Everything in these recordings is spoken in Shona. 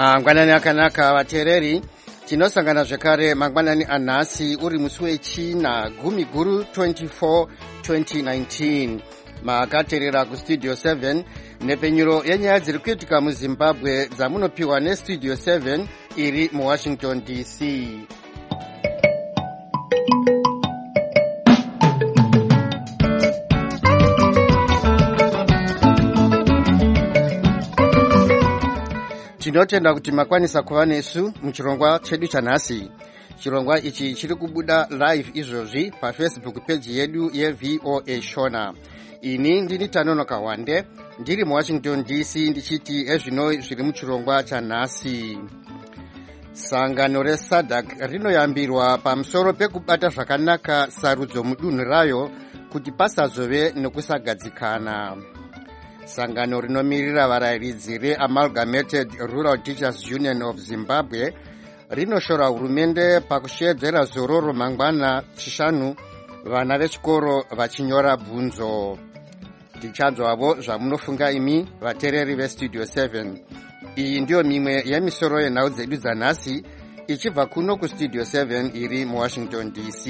Mangwanani akanaka vateereri, tinosangana zvekare mangwanani anhasi uri musi wechina gumi guru 24 2019. Makateerera kustudio 7 nepenyuro yenyaya dziri kuitika muzimbabwe dzamunopiwa nestudio 7 iri muwashington dc. Tinotenda kuti makwanisa kuva nesu muchirongwa chedu chanhasi. Chirongwa ichi chiri kubuda live izvozvi pafacebook page yedu yeVOA Shona. Ini ndini Tanonoka Wande, ndiri muwashington dc ndichiti ezvino zviri muchirongwa chanhasi. Sangano reSADC rinoyambirwa pamusoro pekubata zvakanaka sarudzo mudunhu rayo kuti pasazove nekusagadzikana. Sangano rinomirira varayiridzi reAmalgamated Rural Teachers Union of Zimbabwe rinoshora hurumende pakushedzera zororo mangwana chishanu vana vechikoro vachinyora bvunzo. Tichanzwavo zvamunofunga imi vateereri vestudio 7. Iyi ndiyo mimwe yemisoro yenhau dzedu dzanhasi ichibva kuno kustudio 7 iri muwashington dc.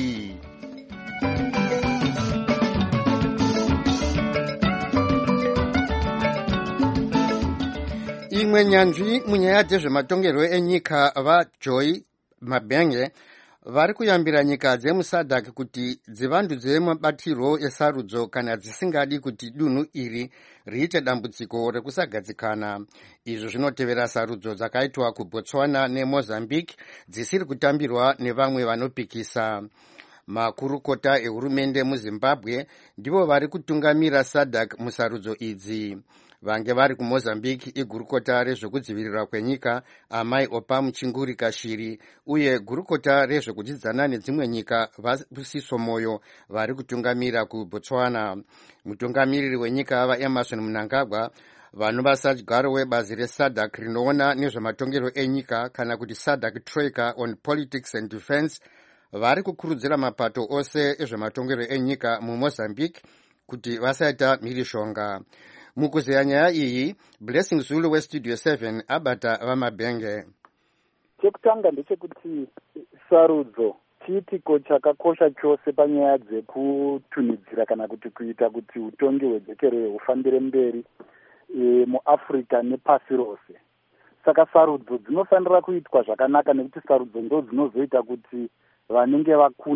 Imwe nyanzvi munyaya dzezvematongerwo enyika vaJoy Mabenge vari kuyambira nyika dzemuSADC kuti dzivandudze mabatirwo esarudzo kana dzisingadi kuti dunhu iri riite dambudziko rekusagadzikana. Izvo zvinotevera sarudzo dzakaitwa kuBotswana neMozambique dzisiri kutambirwa nevamwe vanopikisa. Makurukota ehurumende muZimbabwe ndivo vari kutungamira SADC musarudzo idzi. Vange vari kuMozambique igurukota rezvekudzivirirwa kwenyika Amai Opa Chinguri Kashiri uye gurukota rezvekudzidzana nedzimwe nyika Vabusiso Moyo vari kutungamira kuBotswana. Mutungamiriri wenyika vaEmerson Mnangagwa vanova sadyaro webazi reSADC rinoona nezvematongerwo enyika kana kuti SADC Tracker on Politics and Defense vari kukurudzira mapato ose ezvematongerwo enyika muMozambique kuti vasaita mhirishonga. Mukuzeya nyaya iyi, Blessing Zulu westudio 7 abata vaMabenge. Chekutanga ndechekuti sarudzo chiitiko chakakosha chose panyaya dzekutunidzira kana kuti kuita kuti utongi hwedzekere hufambire mberi muAfrica nepasi rose. Saka sarudzo dzinofanira kuitwa zvakanaka nekuti sarudzo ndo dzinozoita kuti vanenge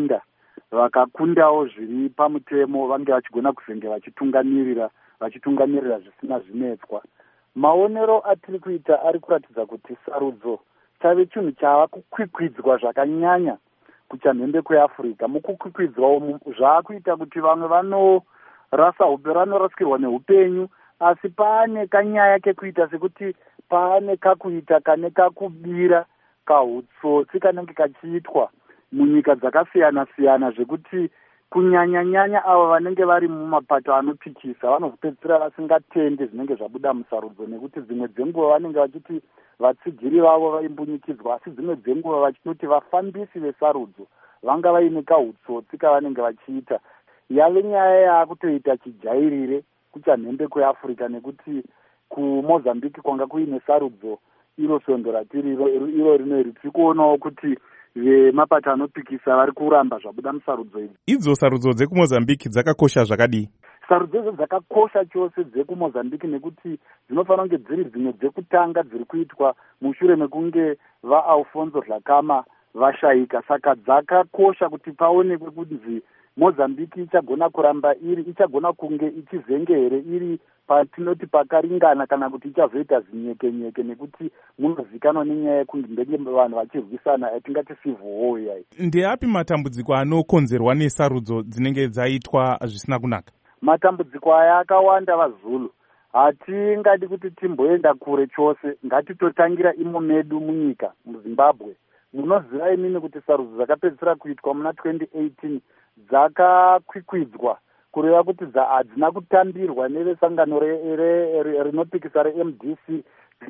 vakakundawo zviri pamutemo vange vachigona kuzenge vachitungamirira zvisina zvinetswa. Maonero atiri kuita ari kuratidza kuti sarudzo chave chinhu chava kukwikwidzwa zvakanyanya kuchamhembe kweAfrica. Mukukwikwidzwa umu zvaakuita kuti vamwe vanorasikirwa neupenyu, asi paane kanyaya kekuita sekuti paane kakuita kane kakubira kahutsotsi kanenge kachiitwa munyika dzakasiyana-siyana zvekuti kunyanya-nyanya avo vanenge vari mumapato anopikisa vanozopedzisira vasingatende zvinenge zvabuda musarudzo, nekuti dzimwe dzenguva vanenge vachiti vatsigiri vavo vaimbunyikidzwa, asi dzimwe dzenguva vachinoti vafambisi vesarudzo vanga vaine kahutsotsi kavanenge vachiita. Yave nyaya yaakutoita chijairire kuchamhembe kweAfrica, nekuti kuMozambique kwanga kuine sarudzo iro svondo ratiriro iro rino tiri kuonawo kuti vemapato anopikisa vari kuramba zvabuda musarudzo idzi. Idzo sarudzo dzekuMozambique dzakakosha zvakadii? Sarudzo idzo dzakakosha chose dzekuMozambique nekuti dzinofanira kunge dziri dzimwe dzekutanga dziri kuitwa mushure mekunge vaAlfonso Dhlakama vashayika. Saka dzakakosha kuti paonekwe kunzi Mozambique ichagona kuramba ichagona kunge ichizenge here iri patinoti pakaringana kana kuti ichazoita zinyeke-nyeke, nekuti munozikanwa nenyaya yekunge ndenge vanhu vachirwisana yatingati civil war yayi. Ndeapi matambudziko anokonzerwa nesarudzo dzinenge dzaitwa zvisina kunaka? Matambudziko aya akawanda vaZulu. Hatingadi kuti timboenda kure chose, ngatitotangira imo medu munyika muZimbabwe. Munoziva imini kuti sarudzo dzakapedzisira kuitwa muna 2018 dzakakwikwidzwa kureva kuti hadzina kutambirwa nevesangano rinopikisa reMDC.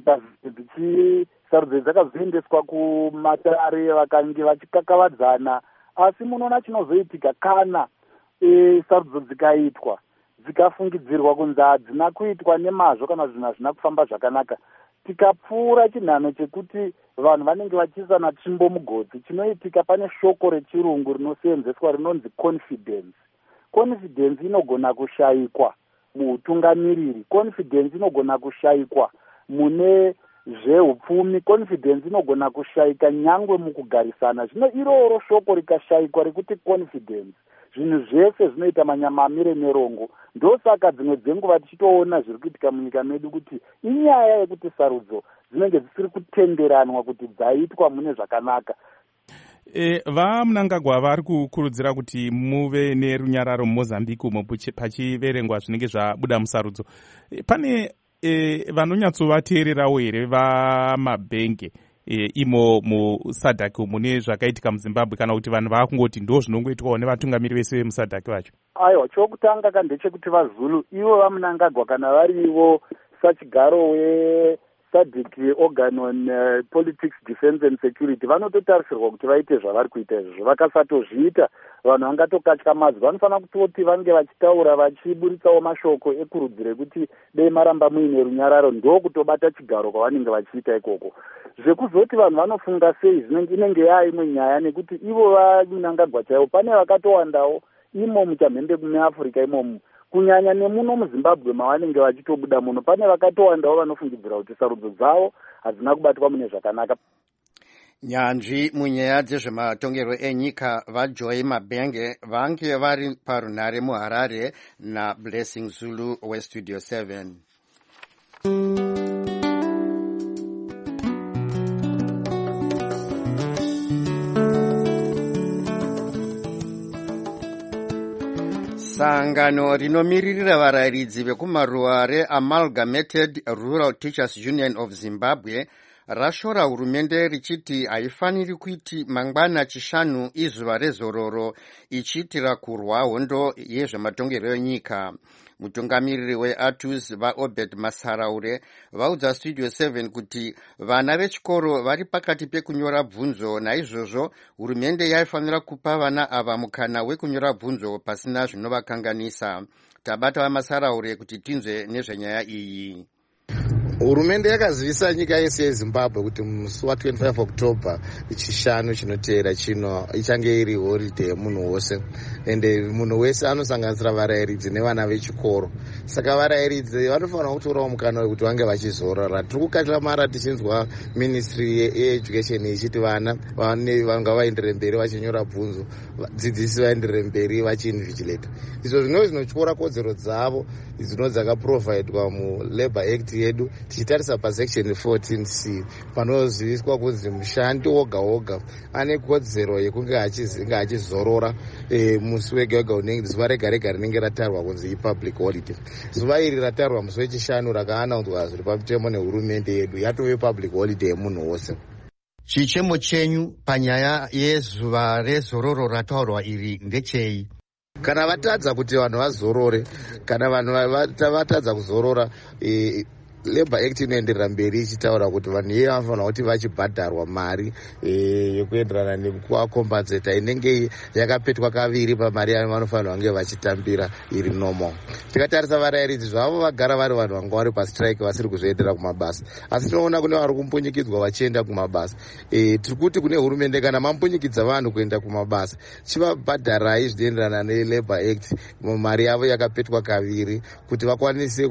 Sarudzo dzakazoendeswa kumatare vakange vachikakavadzana, asi munoona chinozoitika kana sarudzo dzikaitwa dzikafungidzirwa kunzi hadzina kuitwa nemazvo kana zvinhu hazvina kufamba zvakanaka. tikapfuura chinhano chekuti vanhu vanenge vachiisana tsvimbo mugodzi, chinoitika pane shoko rechirungu rinoseenzeswa rinonzi confidence. Confidence inogona kushayikwa muutungamiriri, confidence inogona kushayikwa mune zveupfumi, confidence inogona kushayika nyangwe mukugarisana. Zvino iroro shoko rikashayikwa rekuti confidence, zvinhu zvese zvinoita manyama amire nerongo. Ndosaka dzimwe dzenguva tichitoona zviri kuitika munyika medu kuti inyaya yekuti sarudzo dzinenge dzisiri kutenderanwa kuti dzaitwa mune zvakanaka. VaMnangagwa vari kukurudzira kuti muve nerunyararo muMozambique umo pachiverengwa zvinenge zvabuda musarudzo. Pane vanonyatsovateererawo here vamabhenge imo musadhaki mune zvakaitika muZimbabwe, kana kuti vanhu vakungoti ndo zvinongoitwawo nevatungamiri vese vemusadhaki vacho? Aiwa, chokutanga ndechekuti vaZulu ivo vaMnangagwa kana varivo sachigaro SADC organ on politics, defense and security vanototarisirwa kuti vaite zvavari kuita izvozvo. Vakasatozviita vanhu vangatokatyamadza. Vanofanira kutoti vange vachitaura vachiburitsawo mashoko ekurudziro rekuti dei maramba muine runyararo, ndo kutobata chigaro kwavanenge vachiita ikoko. Zvekuzoti vanhu vanofunga sei inenge yaimwe nyaya, nekuti ivo vaMnangagwa chaivo pane vakatowandawo imo muchamhembe muAfrica imomu, kunyanya nemuno muZimbabwe mavanenge vachitobuda muno, pane vakatowandawo vanofungidzira kuti sarudzo dzavo hadzina kubatwa mune zvakanaka. Nyanzvi munyaya dzezvematongerwo enyika vaJoy Mabhenge vange vari parunhare muHarare naBlessing Zulu weStudio 7. Sangano rinomiririra varayiridzi vekumaruwa reAmalgamated Rural Teachers Union of Zimbabwe rashora hurumende richiti haifaniri kuti mangwana chishanu izuva rezororo ichiitira kurwa hondo yezvematongerwo enyika. Mutungamiriri weATUS vaObed Masaraure vaudza Studio 7 kuti vana vechikoro vari pakati pekunyora bvunzo, naizvozvo hurumende yaifanira kupa vana ava mukana wekunyora bvunzo pasina zvinovakanganisa. Tabata vaMasaraure kuti tinzwe nezvenyaya iyi. Hurumende yakazivisa nyika yese yeZimbabwe kuti musi wa25 October chishanu chinoteera chino ichange iri holiday yemunhu wose, ende munhu wese anosanganisira varayiridzi nevana vechikoro. Saka varayiridzi vanofanira kutorawo mukana wekuti vange vachizorora. Tiri kukatamara tichinzwa ministry yeeducation ichiti vana vanga vaendere mberi vachinyora bvunzo, vadzidzisi vaendere mberi vachiinvigilate. Izvo zvinotyora kodzero dzavo dzino dzakaprovidwa muLabour Act yedu, tichitarisa pasection 14C panoziviswa kunzi mushandi woga woga ane kodzero yekunge achizorora musi wega wega unenge zuva rega rega rinenge ratarwa kunzi ipublic holiday. Zuva iri ratarwa musi wechishanu rakaanaudzwa zviri pamutemo nehurumende yedu yatove public holiday yemunhu wose. Chichemo chenyu panyaya yezuva rezororo rataurwa iri ndechei? Kana vatadza kuti vanhu vazorore, kana vanhu vatadza kuzorora, Labour Act inoenderera mberi ichitaura kuti vanhu iye vanofanira kuti vachibhadharwa mari yekuenderana nekuvakombenzeta inenge yakapetwa kaviri pamari yavanofanira vange vachitambira iri normal. Tikatarisa varayiridzi zvavo vagara vari vanhu vanga vari pastrike vasiri kuzviendera kumabasa, asi tinoona kune vari kumpunyikidzwa vachienda kumabasa. Tiri kuti kune hurumende kana mampunyikidza vanhu kuenda kumabasa, chivabhadharai zvinoenderana neLabour Act mari yavo yakapetwa kaviri kuti vakwanise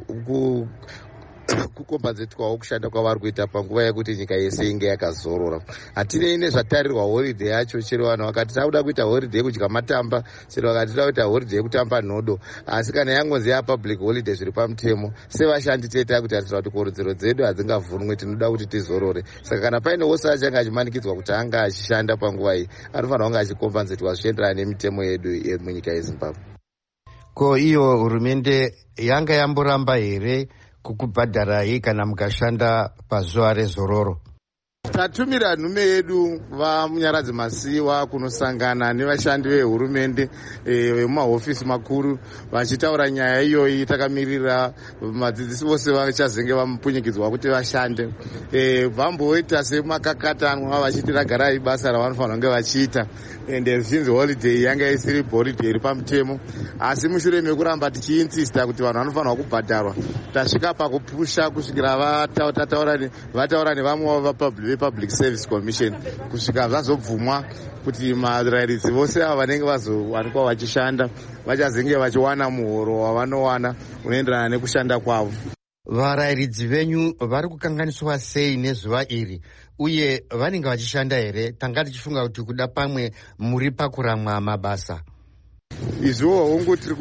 kukombanzetwawo kushanda kwavari kuita panguva yekuti nyika yese inge yakazorora. Hatinei nezvatarirwa holiday yacho, chero vanhu vakati tauda kuita holiday yekudya matamba, chero vakati tauda kuita holiday yekutamba nhodo, asi kana yangonzi yapublic holiday zviri pamutemo, sevashandi teta kutarisira kuti kodzero dzedu hadzingavhunwe, tinoda kuti tizorore. Saka kana paine wose achange achimanikidzwa kuti anga achishanda panguva iyi, anofanira kunge achikombanzetwa zvichienderana nemitemo yedu yemunyika yeZimbabwe. Ko iyo hurumende yanga yamboramba here kukubhadharai kana mukashanda pazuva rezororo? Tatumira nhume yedu vamunyaradzi masiwa kunosangana nevashandi vehurumende vemumahofisi makuru vachitaura nyaya iyoyi. Takamirira vadzidzisi vose vachazenge vamupunyikidzwa kuti vashande. Vamboita semakakatanwa vachiti ragarai basa ravanofanira kunge vachiita, ende zvinzi holiday yanga isiri holiday iri pamutemo. Asi mushure mekuramba tichiinsista kuti vanhu vanofanira kubhadharwa, tasvika pakupusha kusvikira vataura nevamwe vepublic service commission kusvika zvazobvumwa kuti marairidzi vose ava vanenge vazowanikwa vachishanda vachazenge vachiwana muhoro wavanowana unoenderana nekushanda kwavo. Varairidzi venyu vari kukanganiswa sei nezuva iri uye vanenge vachishanda here? Tanga tichifunga kuti kuda pamwe muri pakuramwa mabasa. Izvowo hongu tiri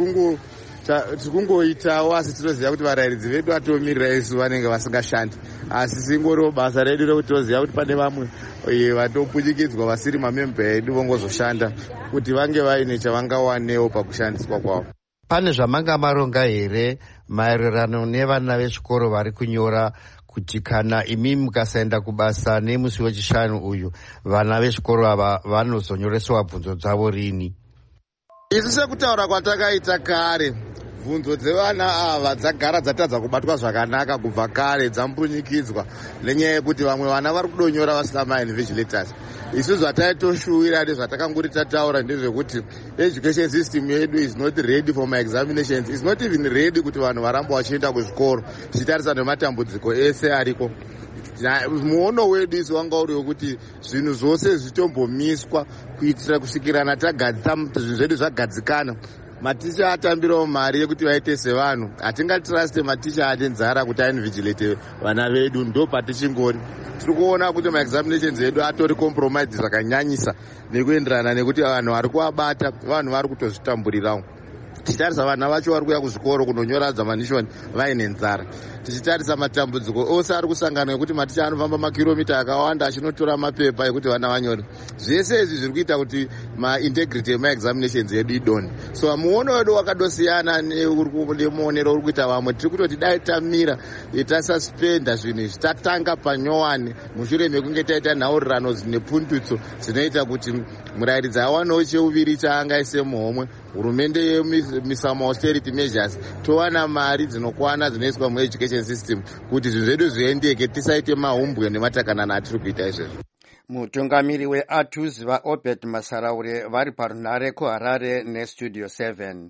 kungoitawo, asi tinoziva kuti varairidzi vedu vatomirira isu vanenge vasingashandi, asi singoriwo basa redu rekuti toziva kuti pane vamwe vatopunyikidzwa vasiri mamemba edu vongozoshanda kuti vange vaine chavangawanewo pakushandiswa kwavo. Pane zvamanga maronga here maererano nevana vechikoro vari kunyora kuti kana imi mukasaenda kubasa nemusi wechishanu uyu vana vechikoro ava vanozonyoreswa bvunzo dzavo rini? Isu sekutaura kwatakaita kare, bvunzo dzevana ava dzagara dzatadza kubatwa zvakanaka kubva kare, dzamupunyikidzwa nenyaya yekuti vamwe vana vari kudonyora vasina ma-invigilators. Isu zvataitoshuwira nezvatakanguri tataura ndezvekuti education system yedu is not ready for my examinations, is not even ready kuti vanhu varamba vachienda kuzvikoro, tichitarisa nematambudziko ese ariko. Muono wedu isu wanga uri wekuti zvinhu zvose zvitombomiswa kuitira kusvikirana zvinhu zvedu zvagadzikana. Maticha atambirawo mari yekuti vaite sevanhu. Hatingatiraste maticha ane nzara kuti ainvigilate vana vedu, ndo patichingori. Tiri kuona kuti maexaminations edu atori compromise zvakanyanyisa nekuenderana nekuti vanhu vari kuabata vanhu vari kutozvitamburirawo. Tichitarisa vana vacho vari kuya kuzvikoro kunonyora examination vaine nzara. Tichitarisa matambudziko ose ari kusangana nekuti maticha anofamba makiromita akawanda achinotora mapepa ekuti vana vanyore. Zvese izvi zviri kuita kuti maintegrity yemaexaminations edu idonhe. So muono wedu wakadosiyana nemuonero uri kuita vamwe. Tiri kutoti dai tamira tasuspenda zvinhu izvi, tatanga panyowani mushure mekunge taita nhaurirano dzine pundutso dzinoita kuti murairidzi awanewo cheuviri chaangaise muhomwe. Hurumende yemisa austerity measures, towana mari dzinokwana dzinoiswa mueducation system kuti zvinhu zvedu zviendeke, tisaite mahumbwe nematakanana atiri kuita izvezvo. Mutungamiri weATUS vaObed Masaraure vari parunhare kuHarare neStudio 7.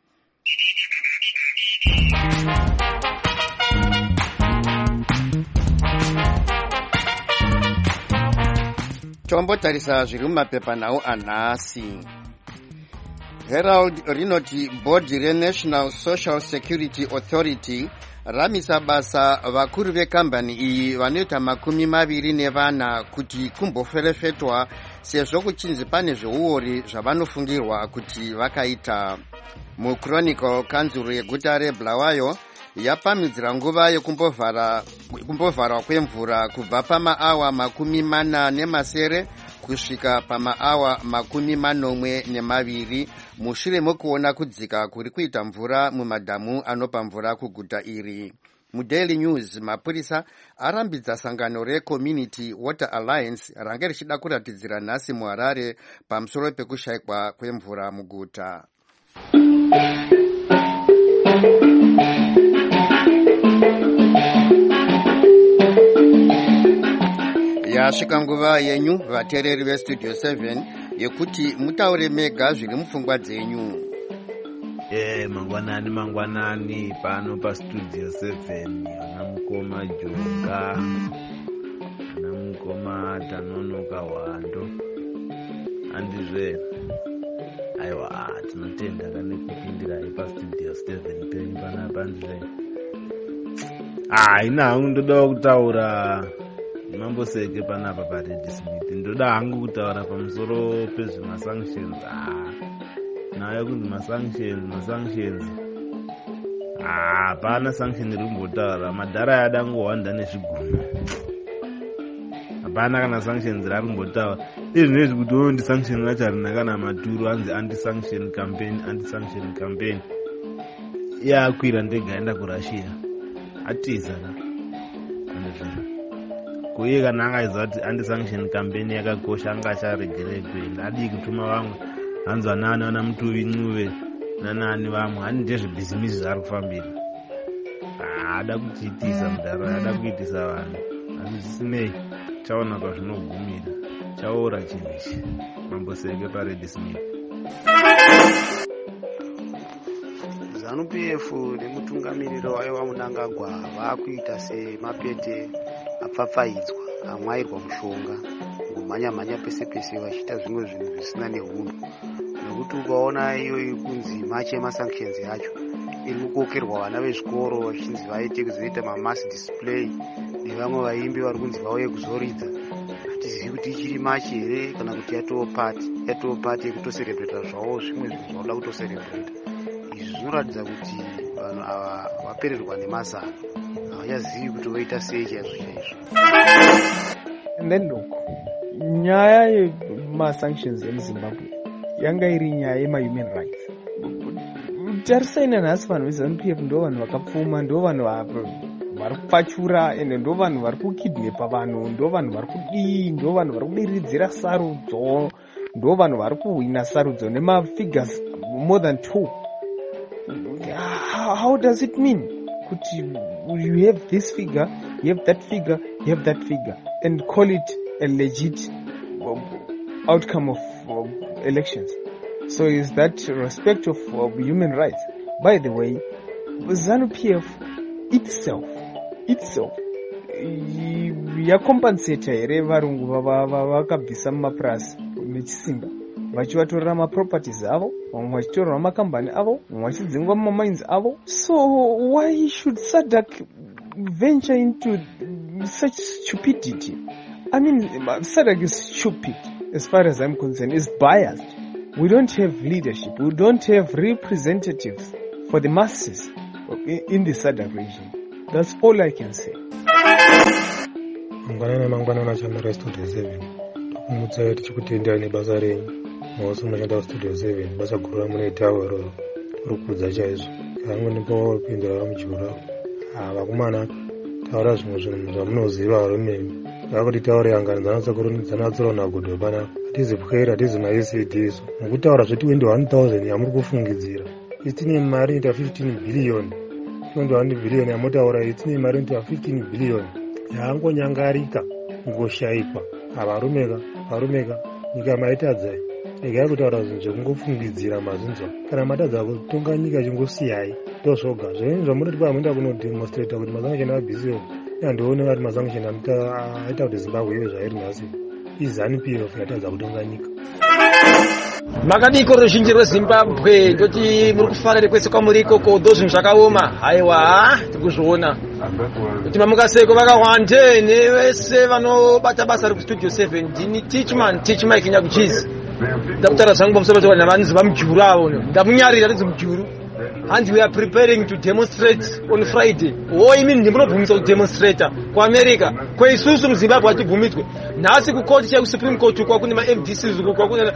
Tombotarisa zviri mumapepanhau anhasi. Herald rinoti bhodhi reNational Social Security Authority ramisa basa vakuru vekambani iyi vanoita 24 kuti kumboferefetwa sezvo kuchinzi pane zveuori zvavanofungirwa kuti vakaita. MuChronicle kanzuro yeguta reBulawayo yapamhidzira nguva yekumbovharwa kwemvura kubva pamaawa 47 kusvika pamaawa 42 mushure mekuona kudzika kuri kuita mvura mumadhamu anopa mvura kuguta iri. MuDaily News mapurisa arambidza sangano reCommunity Water Alliance range richida kuratidzira nhasi muHarare pamusoro pekushayikwa kwemvura muguta. Yasvika nguva yenyu vateereri veStudio 7 yekuti mutaure mega zviri mupfungwa dzenyu. Mangwanani pano paStudio 7 ana mukoma Jonga, ana mukoma Tanonoka Wando, andizve aiwa tinotenda kane kupindira paStudio 7 penyu panapa ndizve ina ndoda kutaura mamboseke panapa paRed Smith. Ndoda hangu kutaura pamusoro pezvemasanctions. Nayo kunzi masanctions hapana sanction iri kumbotaura. Madhara yadangohwanda nezvigumi, hapana kana sanctions rari kumbotaura. Izvinezvi kuti ndisanction racho harina kana maturo, anzi anti-sanction campaign. Yakwira ndege aenda kuRussia atiza uye kana angaiziva kuti anti-sanction campaign yakakosha anga acharegerei kuenda. Adii kutuma vamwe hanzi vanani vana Mutuvi Ncube nanani vamwe hani ndezvebhizimisi zvaari kufambira. Ada kuchiitisa mudhara, ada kuitisa vanhu, asi zvisinei chaona kwazvinogumira, chaora chinhu ichi. Mamboseke paRed Smith. ZANU-PF nemutungamiriri wayo waMunangagwa vakuita semapete apfapfaidzwa amwairwa mushonga ngomhanya-mhanya pese-pese vachiita zvimwe zvinhu zvisina neunhu, nekuti ukaona iyo iri kunzi machi emasanctions yacho iri kukokerwa vana vezvikoro vachinzi vaite kuzoita mamass display nevamwe vaimbi vari kunzi vauye kuzoridza. Hatizivi kuti ichiri machi here kana kuti yatoo pati yekutoserebreta zvavo zvimwe zvinhu zvauda kutoserebreta. Izvi zvinoratidza kuti vanhu ava vapererwa nemazano, havachazivi kuti voita sei chaizvo chaizvo. And then look, nyaya yemasanctions emuZimbabwe yanga iri nyaya yema-human rights. Tarisaina nhasi vanhu veZANU-PF ndo vanhu vakapfuma, ndo vanhu vari kupfachura, ende ndo vanhu vari kukidnepa vanhu, ndo vanhu vari kudii, ndo vanhu vari kudiridzira sarudzo, ndo vanhu vari kuhwina sarudzo nemafigures more than 2. How does it mean? You have this figure, you have that figure, you have that figure, and call it a legit outcome of elections. So is that respect of human rights? By the way, ZANU-PF itself yakompensata here varungu vakabvisa mumapurasi nechisimba vachivatorera maproperties avo, vamwe vachitorera makambani avo, vamwe vachidzingwa mumamines avo. So why should SADC venture into such stupidity? I mean, SADC is stupid as far as I'm concerned. It's biased. We don't have leadership. We don't have representatives for the masses in the SADC region. That's all I can say. Mangwana Channel Studio 7. Kumutsa tichikutendera nebasa renyu. Mose munoshanda kuStudio 7 basa guru ramunoita iro rokudza chaizvo. Amweni pawapindura vamujura. Vakomana taura zvimwe zvinhu zvamunoziva romene. Vakuti taura yangana dzanatsirona kudho pana. Hatizi pwera, hatizi maECD isu. Mukutaura zvoti 21,000 yamuri kufungidzira. Tine mari ita 15 billion. 21 billion yamotaura tine mari ita 15 billion. Yangonyangarika ngoshaikwa. Varumeka nyika maitadzai. Regai kutaura zvinhu zvekungofungidzira mazinzwa. Kana matadza kutonga nyika chingosiyai ndozvoga. Zvinhu zvamunoti pamunoenda kunodemonstrata kuti masanction abhisiyo yandione kuti masanction aita kuti Zimbabwe ive zvairi nhasi. ZANU-PF yatadza kutonga nyika. Makadiko ruzhinji rweZimbabwe ndoti muri kufarira kwese kwamuri ikoko ndo zvinhu zvakaoma. Haiwa tikuzviona kuti mamukaseko vakawande nevese vanobata basa rekuStudio 7 ndini teach Mike Nyakuchizi. Ndakutaura zvangu pamusoro pekuti vanhu vamujuru avo ndamunyarira ndinzi mujuru. And we are preparing to demonstrate on Friday. Imi ndimunobvumisa kudemonstrata kuAmerica kweisusu muZimbabwe atibvumidzwe. Nhasi kukoti chekuSupreme Court uko kune maMDCs uko kune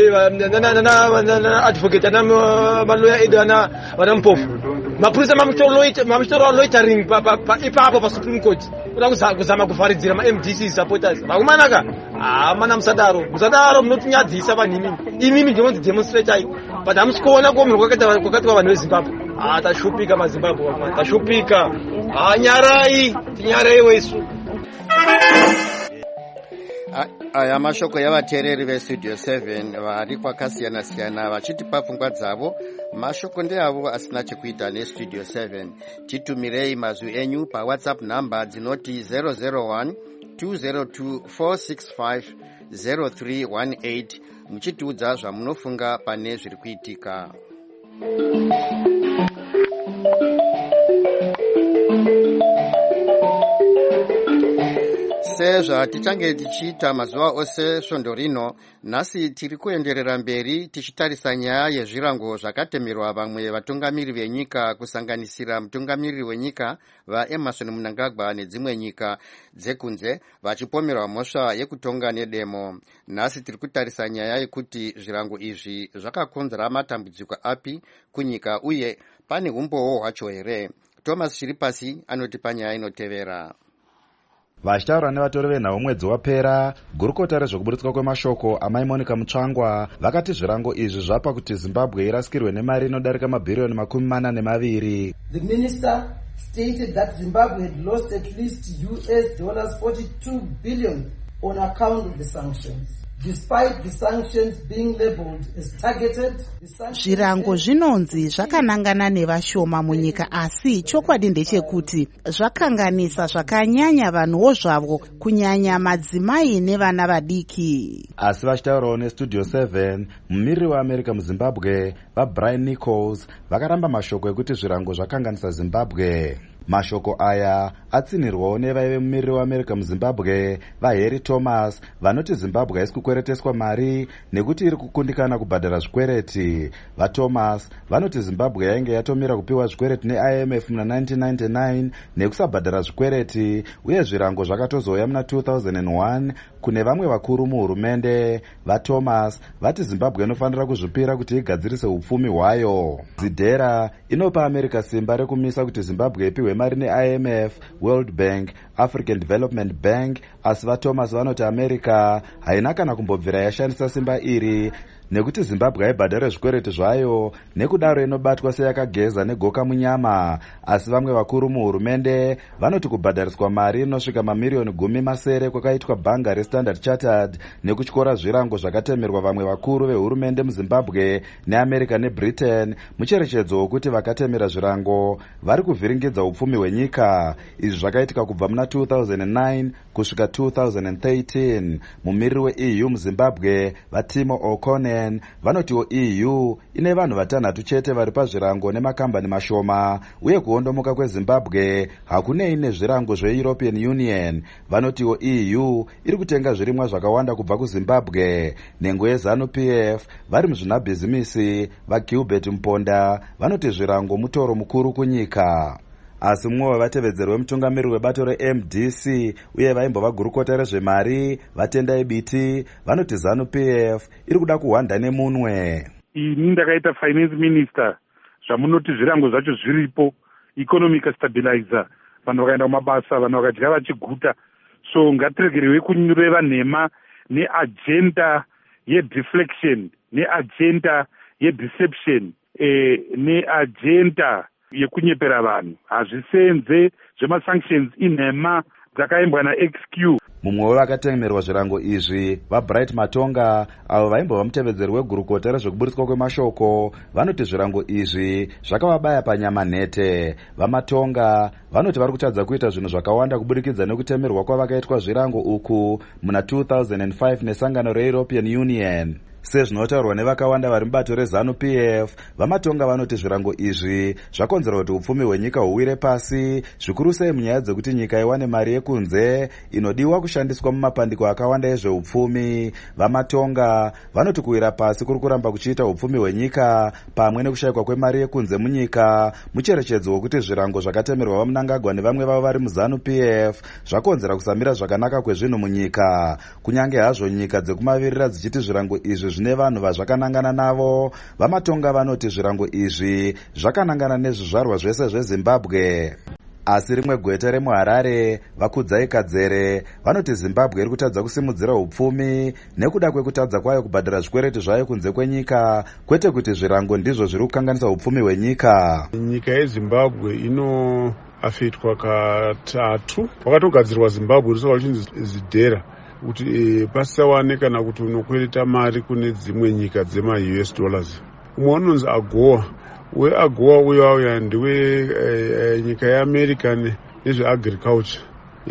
advocate maloya edu vana mupofu. Mapurisa mamuchitoro loitering ipapo paSupreme Court. Kuda kuzama kuvharidzira maMDCs supporters. Vakumanaka mana musadaro munotinyadzisa vanhu imimi ndinonzi demonstrate but hamusikuona ko munhu kwakati kwa vanhu veZimbabwe. Tashupika maZimbabwe, tashupika. Tinyarai wesu. Aya mashoko yavateereri veStudio 7 vari kwakasiyana-siyana vachitipa pfungwa dzavo. Mashoko ndeavo asina chekuita neStudio 7. Titumirei mazwi enyu paWhatsApp namba dzinoti 001 202 465 0318 muchitiudza zvamunofunga pane zviri kuitika. Sezvatichange tichiita mazuva ose svondo rino, nhasi tiri kuenderera mberi tichitarisa nyaya yezvirango zvakatemerwa vamwe vatungamiri venyika kusanganisira mutungamiriri wenyika vaEmmerson Mnangagwa nedzimwe nyika dzekunze vachipomerwa mhosva yekutonga nedemo. Nhasi tiri kutarisa nyaya yekuti zvirango izvi zvakakonzera matambudziko api kunyika uye pane umboo hwacho here. Thomas Shiripasi anotipa nyaya inotevera. Vachitaura nevatori venhau mwedzi wapera, gurukota rezvekuburitswa kwemashoko amai Monica Mutsvangwa vakati zvirango izvi zvapa kuti Zimbabwe irasikirwe nemari inodarika mabhiriyoni $42. The minister stated that Zimbabwe had lost at least $42 billion on account of the sanctions. Despite the sanctions being labeled as targeted, zvirango zvinonzi zvakanangana nevashoma munyika, asi chokwadi ndechekuti zvakanganisa zvakanyanya vanhuwo zvavo, kunyanya madzimai nevana vadiki. Asi vachitaurawo neStudio 7, mumiriri weAmerica muZimbabwe vaBrian Nichols vakaramba mashoko ekuti zvirango zvakanganisa Zimbabwe. Mashoko aya atsinirwawo nevaive mumiriri weAmerica muZimbabwe vaHarry Thomas vanoti Zimbabwe haisi kukwereteswa mari nekuti iri kukundikana kubhadhara zvikwereti. VaThomas vanoti Zimbabwe yainge yatomira kupiwa zvikwereti neIMF muna 1999 nekusabhadhara zvikwereti, uye zvirango zvakatozouya muna 2001 kune vamwe vakuru muhurumende. VaThomas vati Zimbabwe inofanira kuzvipira kuti igadzirise upfumi hwayo. Zidera inopa America simba rekumisa kuti Zimbabwe ipiwe mari neIMF, World Bank, African Development Bank, asi vaThomas vanoti America haina kana kumbobvira yashandisa simba iri nekuti Zimbabwe haibhadhare zvikwereti zvayo, nekudaro inobatwa seyakageza negoka munyama. Asi vamwe vakuru muhurumende vanoti kubhadhariswa mari inosvika mamiliyoni 10 kwakaitwa bhanga reStandard Chartered nekutyora zvirango zvakatemerwa vamwe vakuru vehurumende muZimbabwe neAmerica neBritain mucherechedzo wokuti vakatemera zvirango vari kuvhiringidza upfumi hwenyika. Izvi zvakaitika kubva muna 2009 kusvika 2013. Mumiriri weEU muZimbabwe vaTimo O'Connor vanotiwo EU ine vanhu 6 chete vari pazvirango nemakambani mashoma, uye kuondomoka kweZimbabwe hakunei nezvirango zveEuropean Union. Vanotiwo EU iri kutenga zvirimwa zvakawanda kubva kuZimbabwe. Nhengo yeZANU-PF vari muzvinabhizimisi vaGilbert Mponda vanoti zvirango mutoro mukuru kunyika. Asi mumwe wevatevedzeri wemutungamiriri webato reMDC uye vaimbova gurukota rezvemari vaTendai Biti vanoti ZANU-PF iri kuda kuhwanda nemunwe. Ini ndakaita finance minister, zvamunoti zvirango zvacho zviripo, economic stabilizer, vanhu vakaenda kumabasa, vanhu vakadya vachiguta. So ngatiregerwe kureva nhema neagenda yedeflection, neagenda yedeception, neagenda yekunyepera vanhu. Hazvisenze zvemasanctions inhema dzakaimbwa naXQ. Mumwe wevakatemerwa zvirango izvi vaBright Matonga avo vaimbova mutevedzeri wegurukota rezvekuburitswa kwemashoko vanoti zvirango izvi zvakavabaya panyama nhete. VaMatonga vanoti vari kutadza kuita zvinhu zvakawanda kubudikidza nekutemerwa kwavakaitwa zvirango uku muna 2005 nesangano reEuropean Union. Sezvinotaurwa nevakawanda vari mubato reZANU-PF, VaMatonga vanoti zvirango izvi zvakonzera kuti upfumi hwenyika huwire pasi, zvikuru sei munyaya dzekuti nyika iwane mari yekunze inodiwa kushandiswa mumapandiko akawanda ezveupfumi. VaMatonga vanoti kuwira pasi kuri kuramba kuchiita upfumi hwenyika pamwe nekushayikwa kwemari yekunze munyika mucherechedzo wokuti zvirango zvakatemerwa vaMnangagwa nevamwe vavo vari muZANU-PF zvakonzera kusamira zvakanaka kwezvinhu munyika. Kunyange hazvo nyika dzekumavirira dzichiti zvirango izvi zvine vanhu vazvakanangana navo, VaMatonga vanoti zvirango izvi zvakanangana nezvizvarwa zvese zveZimbabwe. Asi rimwe gweta remuHarare vaKudzai Kadzere vanoti Zimbabwe iri kutadza kusimudzira upfumi nekuda kwekutadza kwayo kubhadhara zvikwereti zvayo kunze kwenyika, kwete kuti zvirango ndizvo zviri kukanganisa upfumi hwenyika. Nyika yeZimbabwe inoafeitwa katatu. Wakatogadzirwa Zimbabwe risoka richinzi Zidera kuti pasisawane kana kuti unokwereta mari kune dzimwe nyika dzema-US dollars. Umwe unonzi AGOA. WeAGOA uya ndiwe nyika yeAmerica nezveagriculture,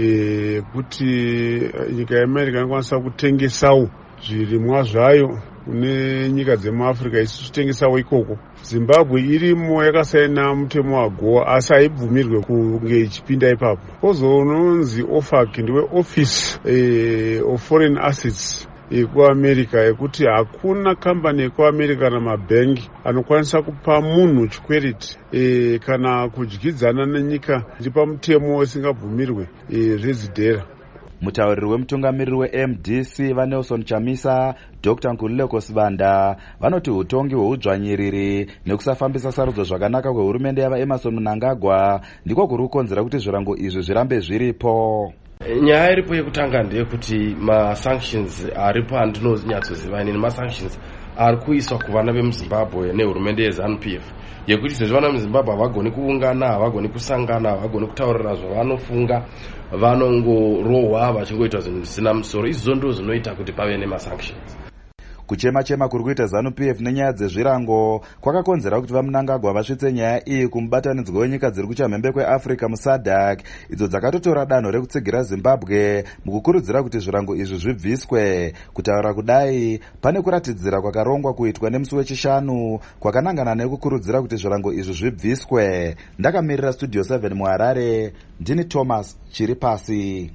kuti nyika yeAmerica inokwanisa kutengesawo zvirimwa zvayo kune nyika dzemuAfrica isitengesawo ikoko. Zimbabwe irimo yakasaina mutemo waGOA asi haibvumirwe kunge ichipinda ipapo. Kozononzi OFAC ndiwe Office of Foreign Assets yekuAmerica, yekuti hakuna kambani yekuAmerica kana mabhengi anokwanisa kupa munhu chikwereti kana kudyidzana nenyika ndipa mutemo isingabvumirwe zvezidhera. Mutauriri wemutungamiriri weMDC vaNelson Chamisa, Dr. Nkululeko Sibanda vanoti utongi hweudzvanyiriri nekusafambisa sarudzo zvakanaka kwehurumende yavaEmmerson Mnangagwa ndiko kuri kukonzera kuti zvirango izvi zvirambe zviripo. Nyaya iripo yekutanga ndeyekuti masanctions aripo andinonyatsoziva inini masanctions ari kuiswa kuvana vemuzimbabwe nehurumende yeZANU-PF yekuti sezvo vana muzimbabwe havagoni kuungana, havagoni kusangana, havagoni kutaurira zvavanofunga, vanongorohwa vachingoita zvinhu zvisina musoro. Izvo ndo zvinoita kuti pave nemasanctions. Kuchema-chema kuri kuita ZANU-PF nenyaya dzezvirango kwakakonzera kuti vaMnangagwa vasvitse nyaya iyi kumubatanidzwa wenyika dziri kuchamhembe kweAfrica muSADC, idzo dzakatotora danho rekutsigira Zimbabwe mukukurudzira kuti zvirango izvi zvibviswe. Kutaura kudai pane kuratidzira kwakarongwa kuitwa nemusi wechishanu kwakanangana nekukurudzira kuti zvirango izvi zvibviswe. Ndakamirira Studio 7 muHarare, ndini Thomas Chiripasi.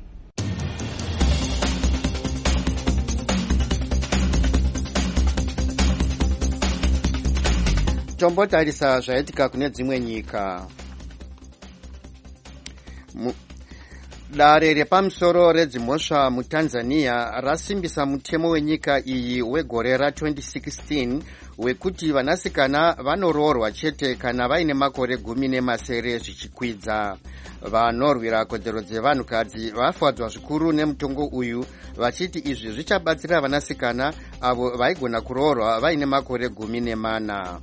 Tombotarisa zvaitika kune dzimwe nyika. Dare repamusoro redzimhosva muTanzania rasimbisa mutemo wenyika iyi wegore ra2016 wekuti vanasikana vanoroorwa chete kana vaine makore 18 zvichikwidza. Vanorwira kodzero dzevanhukadzi vafadzwa zvikuru nemutongo uyu, vachiti izvi zvichabatsira vanasikana avo vaigona kuroorwa vaine makore 14.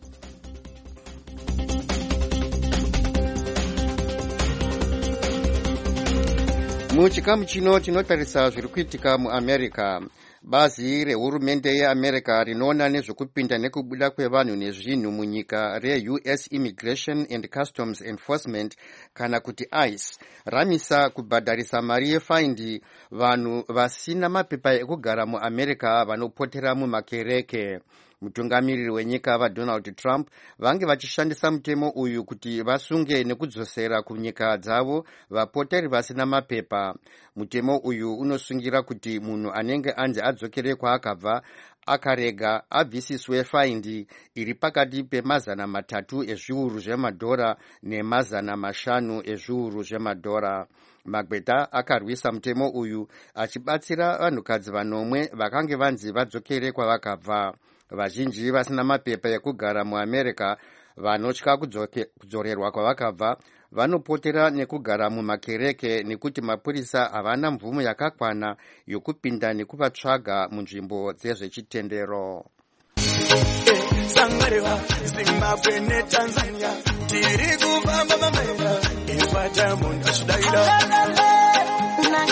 Muchikamu chino tinotarisa zviri kuitika muAmerica. Bazi rehurumende yeAmerica rinoona nezvekupinda nekubuda kwevanhu nezvinhu munyika reUS Immigration and Customs Enforcement kana kuti ICE ramisa kubhadharisa mari yefaindi vanhu vasina mapepa ekugara muAmerica vanopotera mumakereke. Mutungamiriri wenyika vaDonald Trump vange vachishandisa mutemo uyu kuti vasunge nekudzosera kunyika dzavo vapoteri vasina mapepa. Mutemo uyu unosungira kuti munhu anenge anzi adzokere kwaakabva akarega abvisiswe faindi iri pakati pe300 ezviuru zvemadhora ne500 ezviuru zvemadhora. Magweta akarwisa mutemo uyu achibatsira vanhukadzi vanomwe vakange vanzi vadzokere kwavakabva. Vazhinji vasina mapepa ekugara muAmerica vanotya kudzorerwa kwavakabva vanopotera nekugara mumakereke nekuti mapurisa havana mvumo yakakwana yokupinda nekuvatsvaga munzvimbo dzezvechitendero. Sangarewa Zimbabwe neTanzania tiri kufamba mamera ifata munhu ashidaira na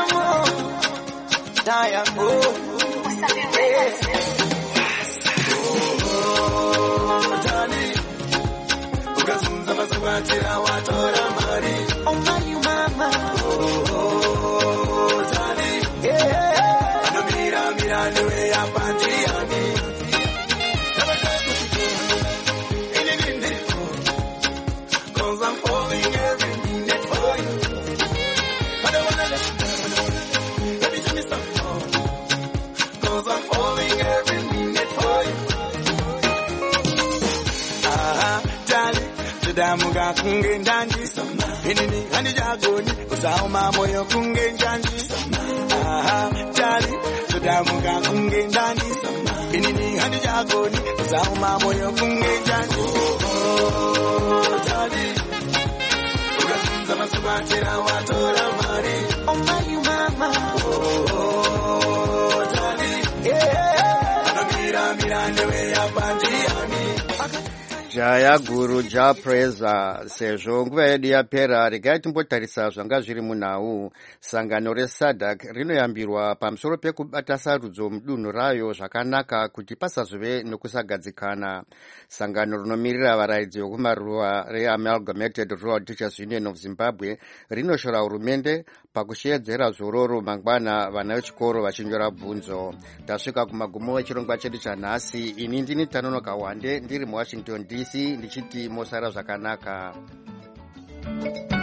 Diamond ukazunza masabatira watora mari omari mama tani anomira newe yapandiani cause I'm falling every minute for you. I don't wanna listen. Let me tell me something more. Cause I'm falling every minute for you. Damuga kunge njandi inini hani jagoni usauma moyo kunge njandi jali damuga kunge njandi inini hani jagoni usauma moyo kunge njandi jali ukazunza masubatira watora mari omari mama jali anomira newe yapandiani Jaya Guru Japreza. Sezvo nguva yedu yapera, regai timbotarisa zvanga zviri munhau. Sangano reSADC rinoyambirwa pamusoro pekubata sarudzo mudunhu rayo zvakanaka kuti pasazove nokusagadzikana. Sangano rinomirira varaidzi vekumaruva reAmalgamated Rural Teachers Union of Zimbabwe rinoshora hurumende pakushedzera zororo mangwana vana vechikoro vachinjora bvunzo. Tasvika kumagumo echirongwa chedu chanhasi. Ini ndini Tanonoka Wande ndiri muWashington DC ndichiti mosara zvakanaka.